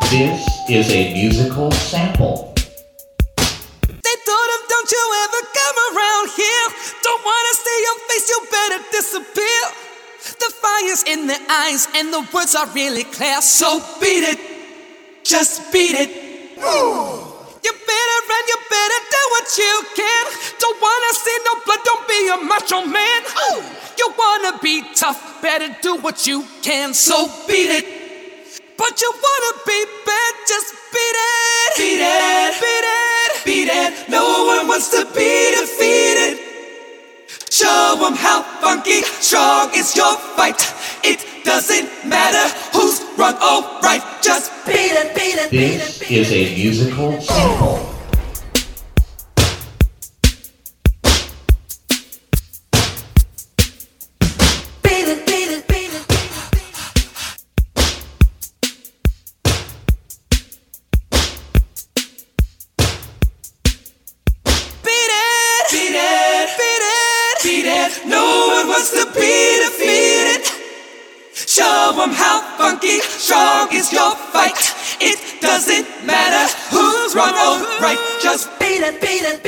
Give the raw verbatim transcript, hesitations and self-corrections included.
This is a musical sample. They told him, don't you ever come around here. Don't wanna see your face, you better disappear. The fire's in their eyes and the words are really clear. So beat it, just beat it. Ooh. You better run, you better do what you can. Don't wanna see no blood, don't be a macho man. Ooh. You wanna be tough, better do what you can. So beat it. But you wanna be bad, just beat it. Beat it, beat it, beat it. No one wants to be defeated. Show them how funky, strong is your fight. It doesn't matter who's wrong or right. Just beat it, beat it, beat it. This is a musical sample. No one wants to be defeated. Show them how funky, strong is your fight. It doesn't matter who's wrong or right. Just beat it, beat it.